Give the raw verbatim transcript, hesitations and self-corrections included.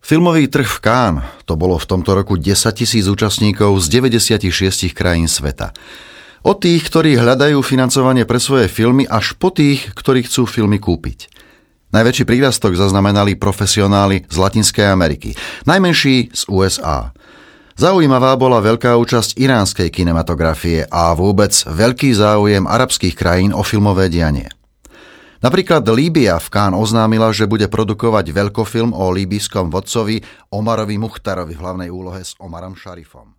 Filmový trh v Cannes, to bolo v tomto roku desaťtisíc účastníkov z deväťdesiatšesť krajín sveta. Od tých, ktorí hľadajú financovanie pre svoje filmy, až po tých, ktorí chcú filmy kúpiť. Najväčší prírastok zaznamenali profesionáli z Latinskej Ameriky, najmenší z ú es á. Zaujímavá bola veľká účasť iránskej kinematografie a vôbec veľký záujem arabských krajín o filmové dianie. Napríklad Líbia v Cannes oznámila, že bude produkovať veľkofilm o líbyjskom vodcovi Omarovi Muchtarovi v hlavnej úlohe s Omarom Šarifom.